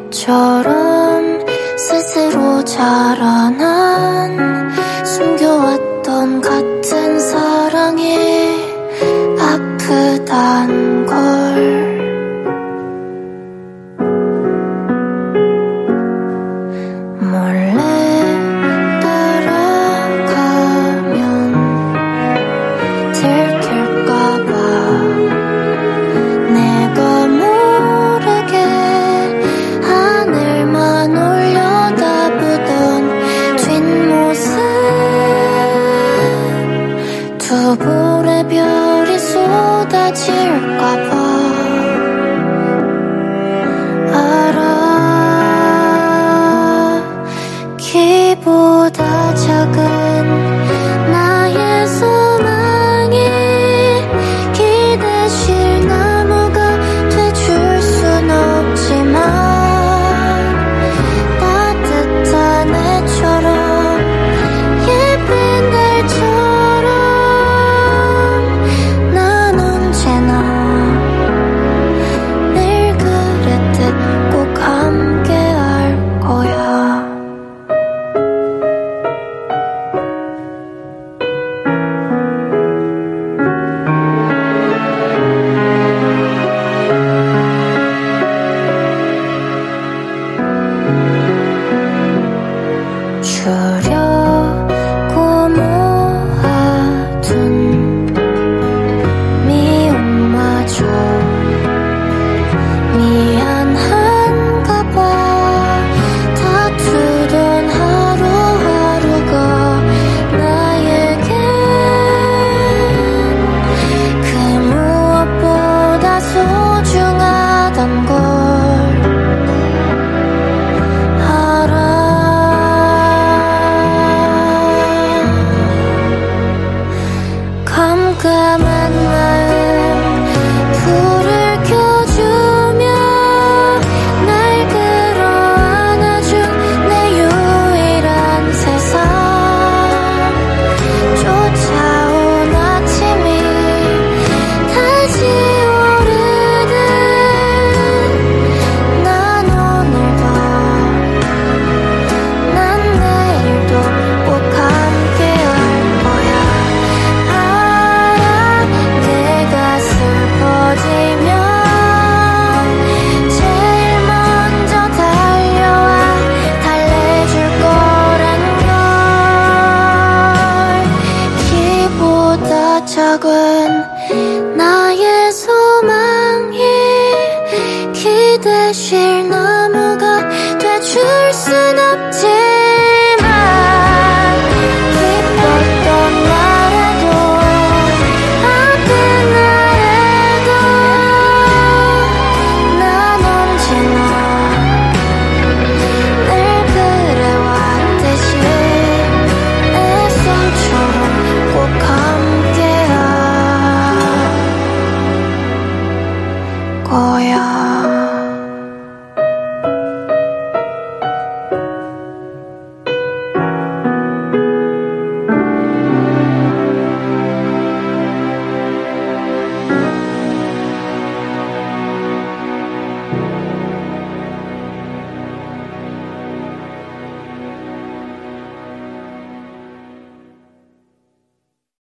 것처럼 스스로 자라난 숨겨왔던 같은 사랑이 아프단 걸. 몰래 따라가면 들킬까봐 내가 모르게 하늘만 올려다보던 뒷모습. 두 볼의 별이 쏟아질까봐 키보다 작은 나의 소망이 기대실 나무가 돼줄 순 없지만 따뜻한 해처럼 예쁜 달처럼 난 언제나 늘 그랬듯 꼭 함께 할 거야. 주려고 모아둔 미움마저 미안한가 봐. 다투던 하루하루가 나에겐 그 무엇보다 소중하단 걸 깜깜한 마음 불을 켜주며 날 끌어안아준 내 유일한 세상. 쫓아온 아침이 다시 오르듯 난 오늘도 난 내일도 꼭 함께 할 거야. 내가 슬퍼지면 제일 먼저 달려와 달래줄 거란 걸. 키보다 작은 나의 소망이 기대실 나무가 돼줄 순 없지만 기뻤던 날에도 아픈 날에도 난 언제나 늘 그래왔듯이 내 손처럼 꼭 함께 할 거야.